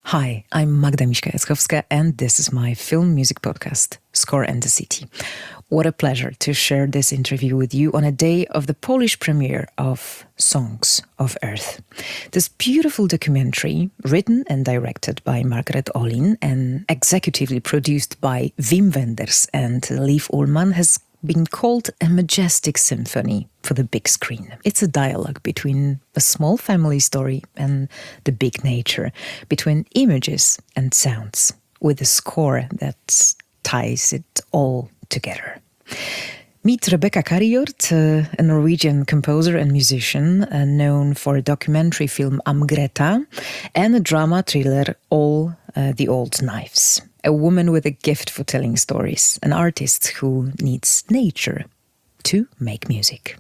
Hi, I'm Magda Miśka-Jackowska, and this is my film music podcast, Score and the City. What a pleasure to share this interview with you on a day of the Polish premiere of Songs of Earth. This beautiful documentary, written and directed by Margaret Olin and executively produced by Wim Wenders and Liv Ullmann, has been called a majestic symphony for the big screen. It's a dialogue between a small family story and the big nature, between images and sounds, with a score that ties it all together. Meet Rebecca Karriort, a Norwegian composer and musician known for a documentary film Am Greta and a drama thriller All the Old Knives. A woman with a gift for telling stories, an artist who needs nature to make music.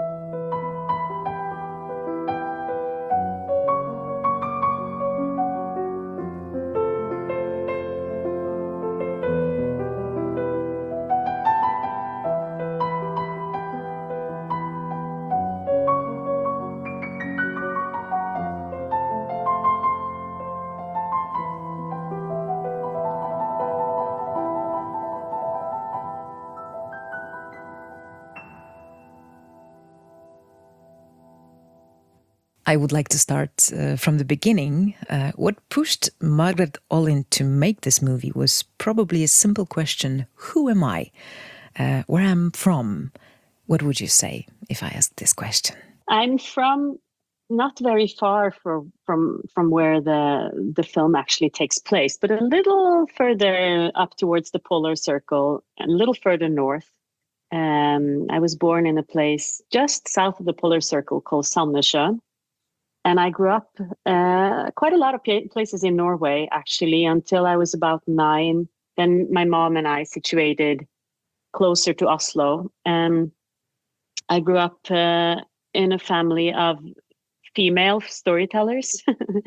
I would like to start from the beginning. What pushed Margaret Olin to make this movie was probably a simple question: who am I? Where I'm from? What would you say if I asked this question? I'm from not very far from where the film actually takes place, but a little further up towards the polar circle, and a little further north. I was born in a place just south of the polar circle called Sandnessjøen. And I grew up quite a lot of places in Norway, actually, until I was about 9. Then my mom and I situated closer to Oslo. I grew up in a family of female storytellers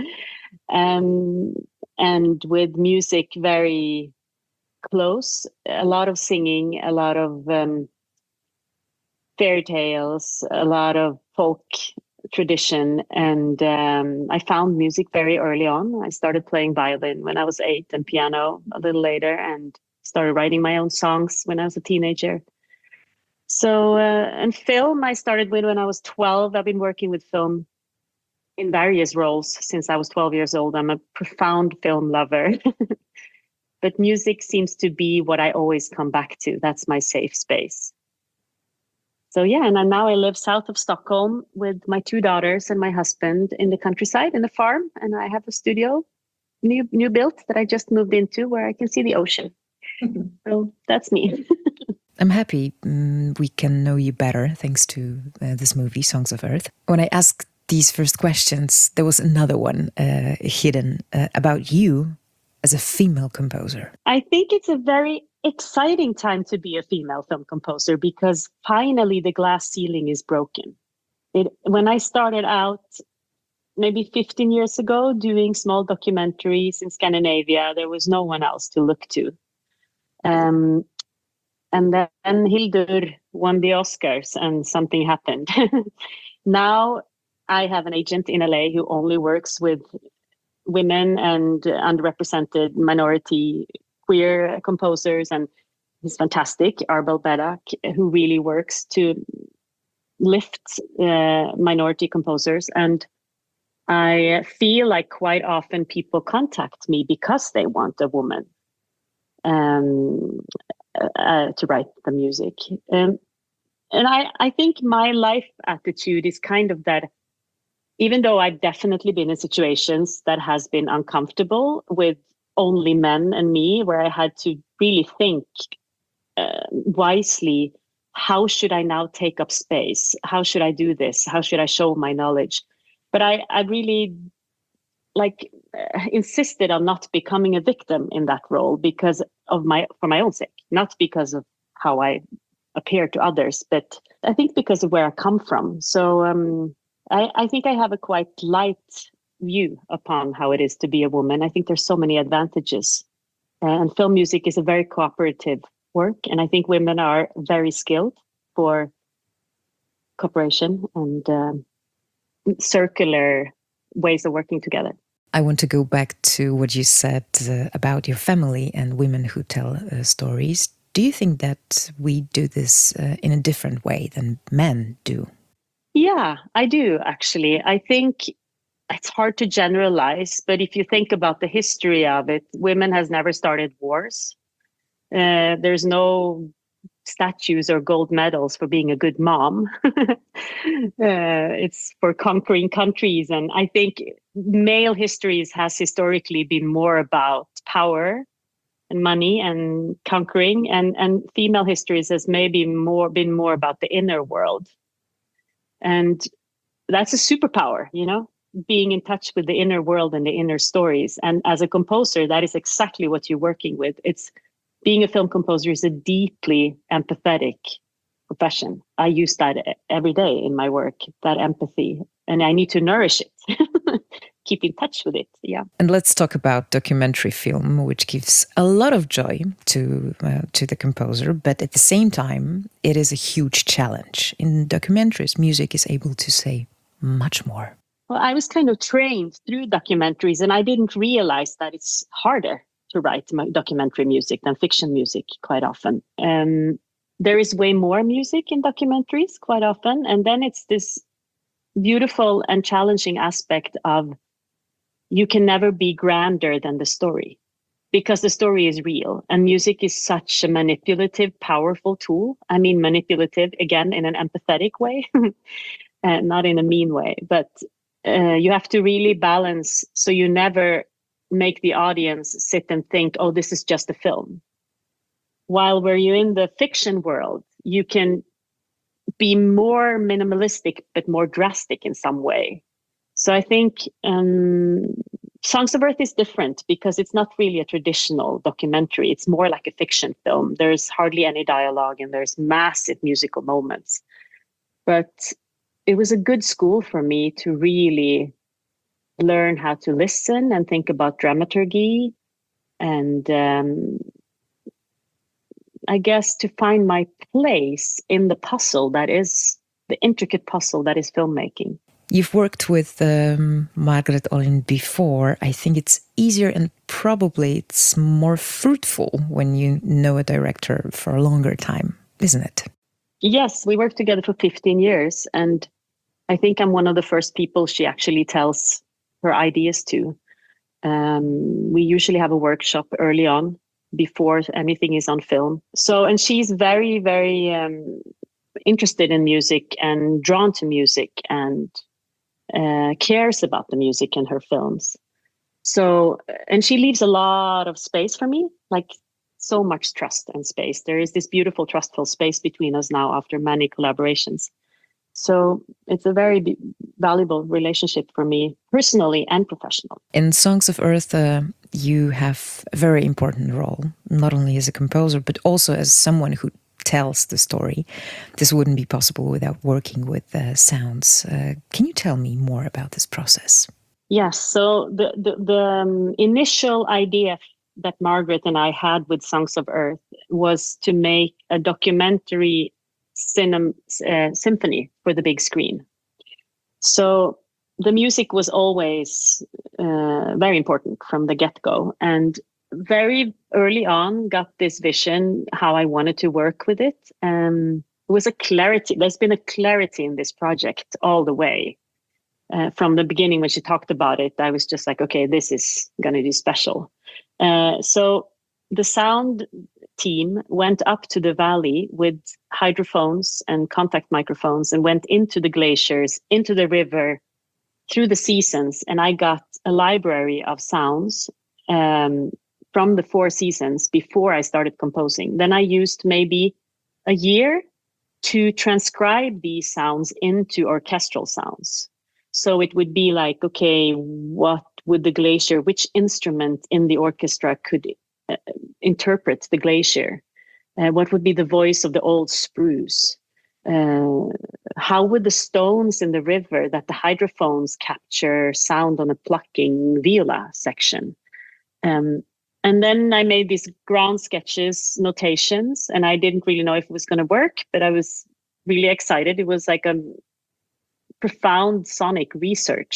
and with music very close, a lot of singing, a lot of fairy tales, a lot of folk tradition. And I found music very early on. I started playing violin when I was 8 and piano a little later, and started writing my own songs when I was a teenager. So, and film, I started with when I was 12. I've been working with film in various roles since I was 12 years old. I'm a profound film lover. But music seems to be what I always come back to. That's my safe space. So yeah, and now I live south of Stockholm with my 2 daughters and my husband in the countryside, in a farm. And I have a studio, new built, that I just moved into, where I can see the ocean. So that's me. I'm happy we can know you better thanks to this movie, Songs of Earth. When I asked these first questions, there was another one hidden about you as a female composer. I think it's a very exciting time to be a female film composer, because finally the glass ceiling is broken. When I started out maybe 15 years ago doing small documentaries in Scandinavia, there was no one else to look to. And then Hildur won the Oscars and something happened. Now I have an agent in LA who only works with women and underrepresented minority queer composers, and he's fantastic, Arbel Berak, who really works to lift minority composers. And I feel like quite often people contact me because they want a woman to write the music. And I think my life attitude is kind of that, even though I've definitely been in situations that has been uncomfortable with only men and me, where I had to really think wisely, how should I now take up space? How should I do this? How should I show my knowledge? But I really insisted on not becoming a victim in that role for my own sake, not because of how I appear to others, but I think because of where I come from. So I think I have a quite light view upon how it is to be a woman. I think there's so many advantages. And film music is a very cooperative work. And I think women are very skilled for cooperation and circular ways of working together. I want to go back to what you said about your family and women who tell stories. Do you think that we do this in a different way than men do? Yeah, I do actually. I think it's hard to generalize, but if you think about the history of it, women has never started wars. There's no statues or gold medals for being a good mom. It's for conquering countries. And I think male histories has historically been more about power and money and conquering, and female histories has maybe been more about the inner world. And that's a superpower, being in touch with the inner world and the inner stories. And as a composer, that is exactly what you're working with. It's being a film composer is a deeply empathetic profession. I use that every day in my work, that empathy, and I need to nourish it, keep in touch with it. Yeah. And let's talk about documentary film, which gives a lot of joy to the composer, but at the same time, it is a huge challenge. In documentaries, music is able to say much more. Well, I was kind of trained through documentaries, and I didn't realize that it's harder to write documentary music than fiction music quite often. There is way more music in documentaries quite often, and then it's this beautiful and challenging aspect of you can never be grander than the story, because the story is real, and music is such a manipulative, powerful tool. I mean, manipulative, again, in an empathetic way, not in a mean way, but you have to really balance so you never make the audience sit and think, oh, this is just a film. While where you're in the fiction world, you can be more minimalistic, but more drastic in some way. So I think Songs of Earth is different because it's not really a traditional documentary. It's more like a fiction film. There's hardly any dialogue and there's massive musical moments. But it was a good school for me to really learn how to listen and think about dramaturgy, and I guess to find my place in the puzzle that is the intricate puzzle that is filmmaking. You've worked with Margaret Olin before. I think it's easier and probably it's more fruitful when you know a director for a longer time, isn't it? Yes, we worked together for 15 years, and I think I'm one of the first people she actually tells her ideas to. We usually have a workshop early on before anything is on film. So, and she's very, very interested in music and drawn to music and cares about the music in her films. So, and she leaves a lot of space for me, like so much trust and space. There is this beautiful, trustful space between us now after many collaborations. So it's a very valuable relationship for me, personally and professionally. In Songs of Earth, you have a very important role, not only as a composer, but also as someone who tells the story. This wouldn't be possible without working with sounds. Can you tell me more about this process? Yes. So the initial idea that Margaret and I had with Songs of Earth was to make a documentary symphony for the big screen. So the music was always very important from the get-go, and very early on got this vision how I wanted to work with it. It was a clarity. There's been a clarity in this project all the way. From the beginning, when she talked about it, I was just like, okay, this is going to be special. So the sound team went up to the valley with hydrophones and contact microphones and went into the glaciers, into the river, through the seasons. And I got a library of sounds from the 4 seasons before I started composing. Then I used maybe a year to transcribe these sounds into orchestral sounds. So it would be like, okay, what would the glacier, which instrument in the orchestra could interpret the glacier? What would be the voice of the old spruce? How would the stones in the river that the hydrophones capture sound on a plucking viola section? And then I made these ground sketches, notations, and I didn't really know if it was going to work, but I was really excited. It was like a profound sonic research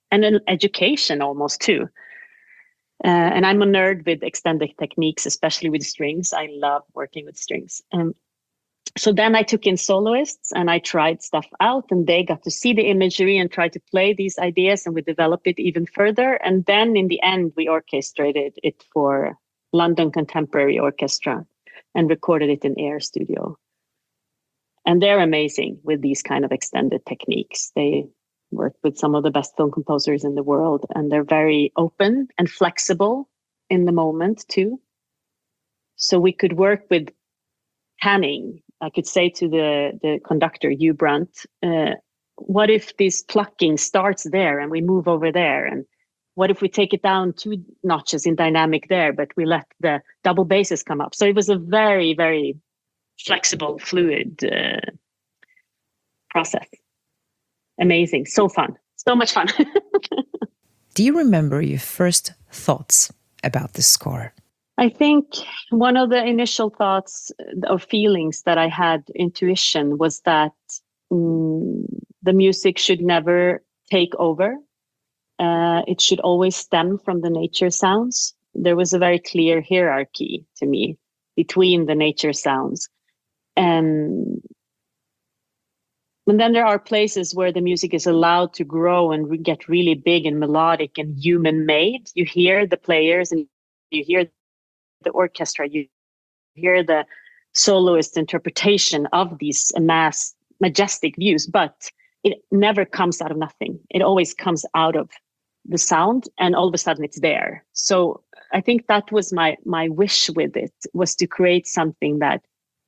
and an education almost too. And I'm a nerd with extended techniques, especially with strings. I love working with strings. So then I took in soloists and I tried stuff out, and they got to see the imagery and try to play these ideas, and we developed it even further. And then in the end, we orchestrated it for London Contemporary Orchestra and recorded it in Air Studio. And they're amazing with these kind of extended techniques. They work with some of the best film composers in the world, and they're very open and flexible in the moment too. So we could work with panning. I could say to the conductor, Hugh Brunt, what if this plucking starts there and we move over there? And what if we take it down 2 notches in dynamic there, but we let the double basses come up? So it was a very, very flexible, fluid process. Amazing. So fun. So much fun. Do you remember your first thoughts about the score? I think one of the initial thoughts or feelings that I had, intuition, was that the music should never take over. It should always stem from the nature sounds. There was a very clear hierarchy to me between the nature sounds. And then there are places where the music is allowed to grow and get really big and melodic and human made. You hear the players and you hear the orchestra, you hear the soloist interpretation of these majestic views, but it never comes out of nothing. It always comes out of the sound, and all of a sudden it's there. So I think that was my wish with it, was to create something that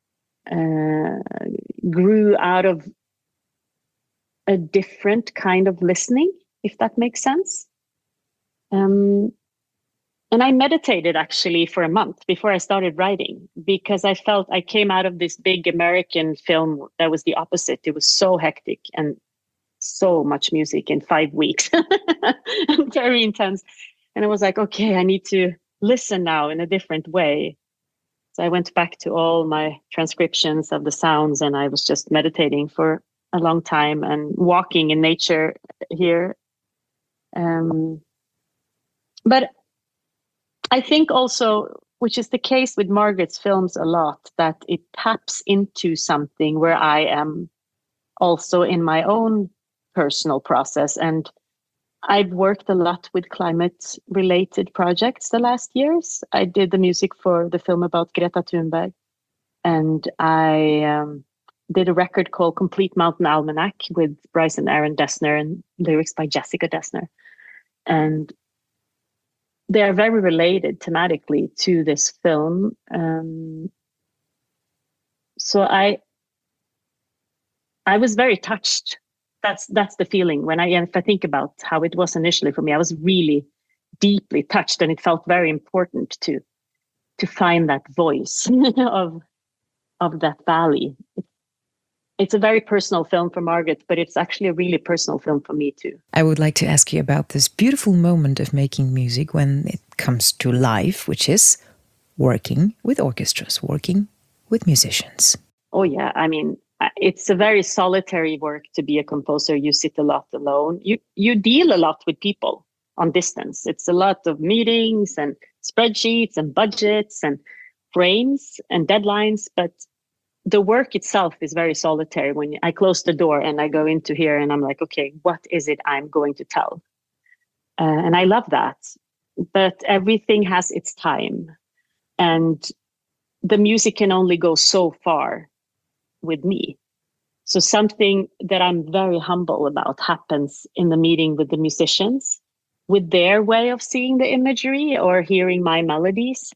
grew out of a different kind of listening, if that makes sense. And I meditated actually for a month before I started writing, because I felt I came out of this big American film that was the opposite. It was so hectic and so much music in 5 weeks, very intense. And I was like, okay, I need to listen now in a different way. So I went back to all my transcriptions of the sounds, and I was just meditating for a long time and walking in nature here. But I think also, which is the case with Margaret's films a lot, that it taps into something where I am also in my own personal process. And I've worked a lot with climate related projects the last years. I did the music for the film about Greta Thunberg, and I did a record called Complete Mountain Almanac with Bryce and Aaron Dessner and lyrics by Jessica Dessner. And they are very related thematically to this film. So I was very touched. That's the feeling if I think about how it was initially for me. I was really deeply touched, and it felt very important to find that voice of that valley. It's a very personal film for Margaret, but it's actually a really personal film for me too. I would like to ask you about this beautiful moment of making music when it comes to life, which is working with orchestras, working with musicians. Oh yeah, I mean, it's a very solitary work to be a composer. You sit a lot alone. You deal a lot with people on distance. It's a lot of meetings and spreadsheets and budgets and frames and deadlines, but the work itself is very solitary. When I close the door and I go into here and I'm like, okay, what is it I'm going to tell? And I love that. But everything has its time. And the music can only go so far with me. So something that I'm very humble about happens in the meeting with the musicians, with their way of seeing the imagery or hearing my melodies.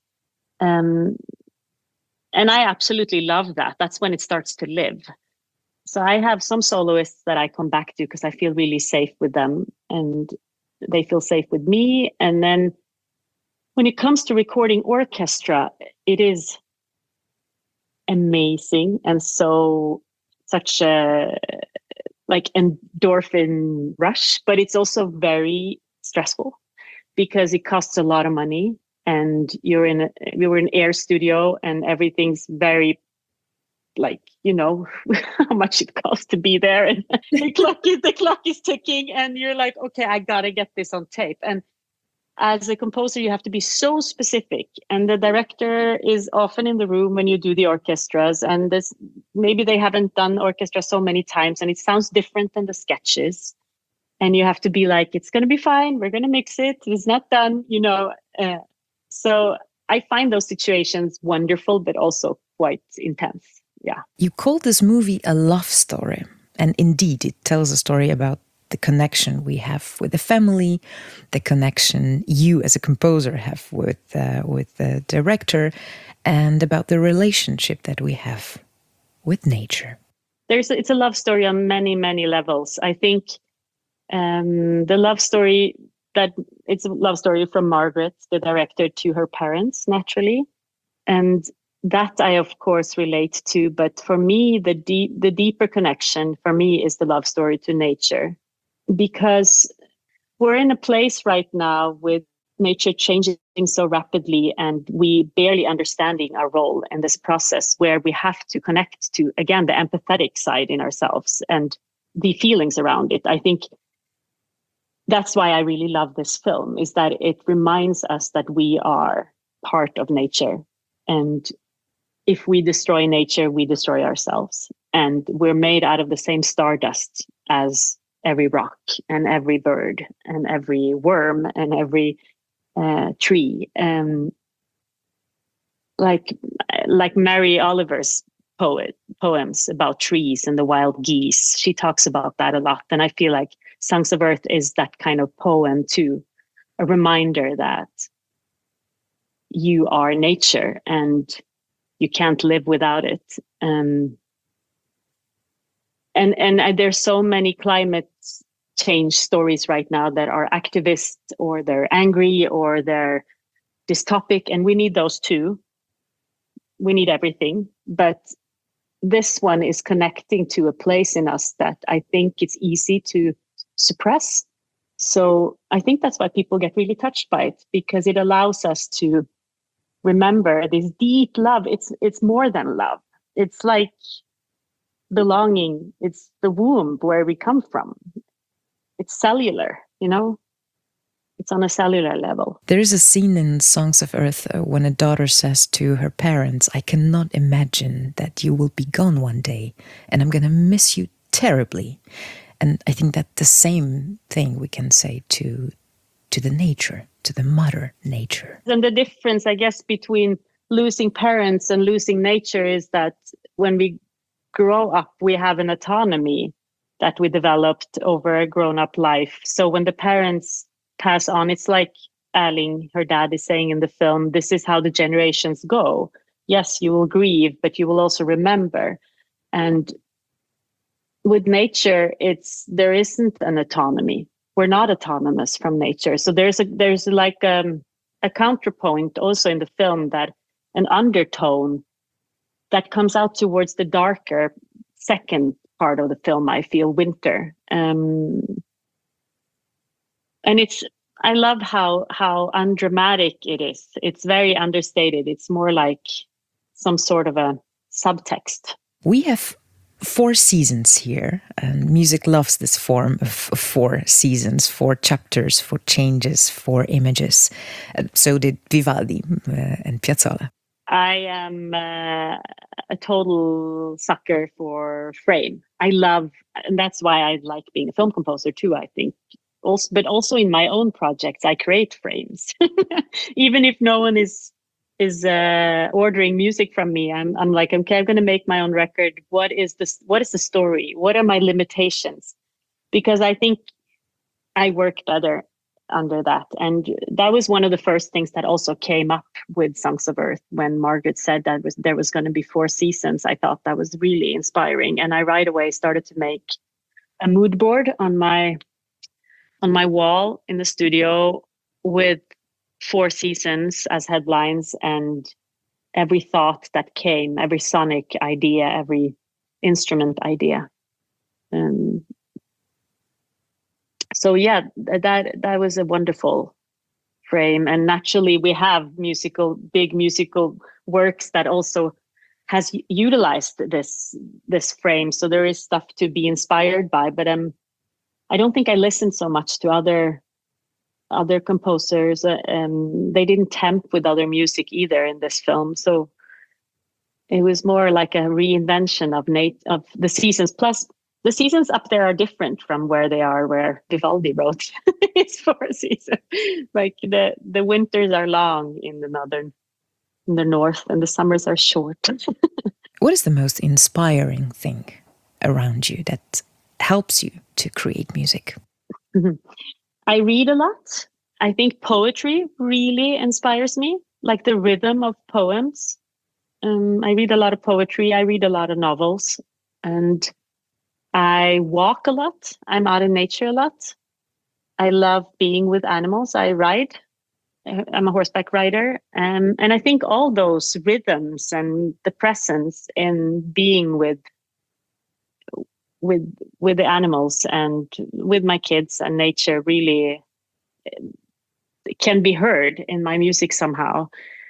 And I absolutely love that. That's when it starts to live. So I have some soloists that I come back to because I feel really safe with them and they feel safe with me. And then when it comes to recording orchestra, it is amazing. And such a like endorphin rush, but it's also very stressful because it costs a lot of money. And we were in Air Studio and everything's very like, how much it costs to be there, and the clock is ticking, and you're like, okay, I gotta get this on tape. And as a composer, you have to be so specific, and the director is often in the room when you do the orchestras, and this, maybe they haven't done orchestra so many times, and it sounds different than the sketches, and you have to be like, it's going to be fine, we're going to mix it, it's not done, so I find those situations wonderful, but also quite intense. Yeah. You called this movie a love story, and indeed it tells a story about the connection we have with the family, the connection you as a composer have with the director, and about the relationship that we have with nature. It's a love story on many, many levels. I think the love story, that it's a love story from Margaret, the director, to her parents, naturally. And that I, of course, relate to. But for me, the deeper connection for me is the love story to nature. Because we're in a place right now with nature changing so rapidly, and we barely understanding our role in this process, where we have to connect to, again, the empathetic side in ourselves and the feelings around it. I think that's why I really love this film, is that it reminds us that we are part of nature. And if we destroy nature, we destroy ourselves. And we're made out of the same stardust as every rock and every bird and every worm and every tree. Like Mary Oliver's poems about trees and the wild geese, she talks about that a lot. And I feel like Songs of Earth is that kind of poem too, a reminder that you are nature and you can't live without it. And there's so many climate change stories right now that are activist, or they're angry, or they're dystopic, and we need those too. We need everything, but this one is connecting to a place in us that I think it's easy to suppress. So I think that's why people get really touched by it, because it allows us to remember this deep love. It's more than love. It's like belonging. It's the womb where we come from. It's cellular, it's on a cellular level. There is a scene in Songs of Earth when a daughter says to her parents, I cannot imagine that you will be gone one day, and I'm going to miss you terribly. And I think that the same thing we can say to the nature, to the mother nature. And the difference, I guess, between losing parents and losing nature is that when we grow up, we have an autonomy that we developed over a grown-up life. So when the parents pass on, it's like Erling, her dad, is saying in the film, this is how the generations go. Yes, you will grieve, but you will also remember. And with nature, there isn't an autonomy. We're not autonomous from nature. So there's like a counterpoint also in the film, that an undertone that comes out towards the darker second part of the film, I feel, winter. And I love how undramatic it is. It's very understated. It's more like some sort of a subtext. We have 4 seasons here, and music loves this form of 4 seasons, 4 chapters, 4 changes, 4 images. So did Vivaldi and Piazzolla. I am a total sucker for frame. And that's why I like being a film composer too, I think. But also in my own projects, I create frames. Even if no one is ordering music from me, I'm like, okay, I'm going to make my own record. What is the story? What are my limitations? Because I think I work better under that. And that was one of the first things that also came up with Songs of Earth when Margaret said that there was going to be 4 seasons. I thought that was really inspiring, and I right away started to make a mood board on my wall in the studio with 4 seasons as headlines, and every thought that came, every sonic idea, every instrument idea. So yeah, that was a wonderful frame. And naturally we have big musical works that also has utilized this frame. So there is stuff to be inspired by, but I don't think I listened so much to other composers. They didn't tempt with other music either in this film, so it was more like a reinvention of the seasons. Plus, the seasons up there are different from where they are where Vivaldi wrote his four seasons. Like the winters are long in the north, and the summers are short. What is the most inspiring thing around you that helps you to create music? I read a lot. I think poetry really inspires me, like the rhythm of poems. I read a lot of poetry. I read a lot of novels, and I walk a lot. I'm out in nature a lot. I love being with animals. I ride. I'm a horseback rider. And I think all those rhythms and the presence in being with the animals and with my kids and nature really can be heard in my music somehow.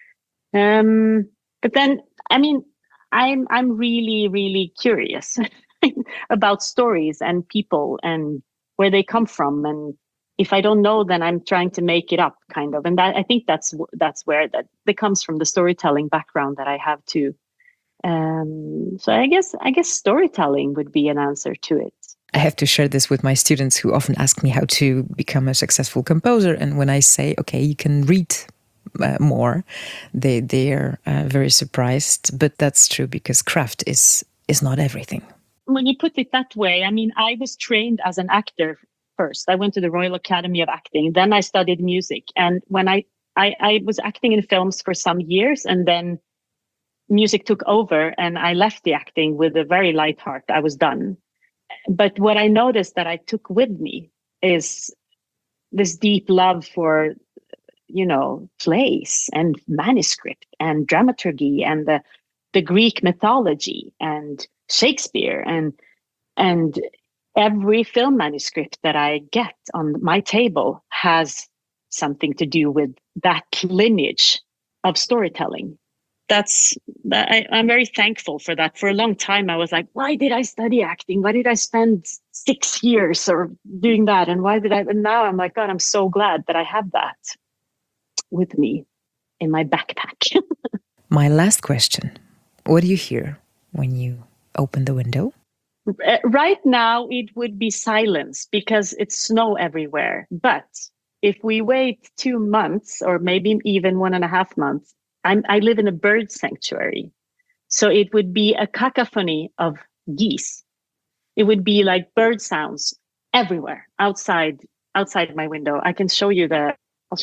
But then, I mean, I'm really, really curious about stories and people and where they come from. And if I don't know, then I'm trying to make it up, kind of. And I think that's where that comes from, the storytelling background that I have too. So I guess storytelling would be an answer to it. I have to share this with my students who often ask me how to become a successful composer. And when I say, okay, you can read more, they are very surprised. But that's true, because craft is not everything. When you put it that way, I mean, I was trained as an actor first. I went to the Royal Academy of Acting. Then I studied music. And when I was acting in films for some years, and then music took over and I left the acting with a very light heart. I was done. But what I noticed that I took with me is this deep love for, plays and manuscript and dramaturgy and the Greek mythology and Shakespeare and every film manuscript that I get on my table has something to do with that lineage of storytelling. I'm very thankful for that. For a long time, I was like, why did I study acting? Why did I spend 6 years or doing that? And and now I'm like, God, I'm so glad that I have that with me in my backpack. My last question. What do you hear when you open the window? Right now, it would be silence because it's snow everywhere. But if we wait 2 months or maybe even 1.5 months, I live in a bird sanctuary. So it would be a cacophony of geese. It would be like bird sounds everywhere outside my window. I'll show you the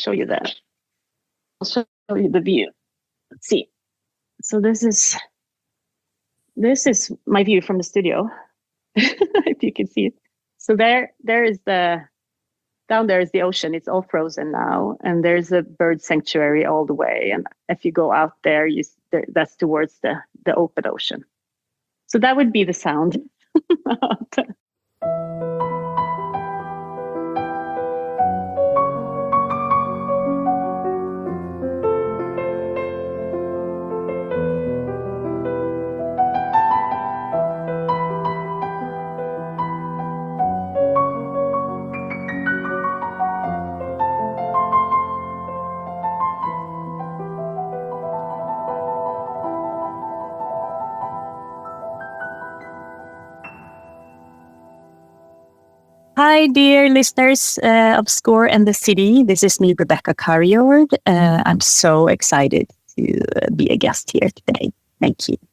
view. Let's see. So this is my view from the studio. If you can see it. So there is down there is the ocean. It's all frozen now, and there's a bird sanctuary all the way. And if you go out there, that's towards the open ocean. So that would be the sound. Hi, dear listeners of Score and the City. This is me, Rebecca Carriord. I'm so excited to be a guest here today. Thank you.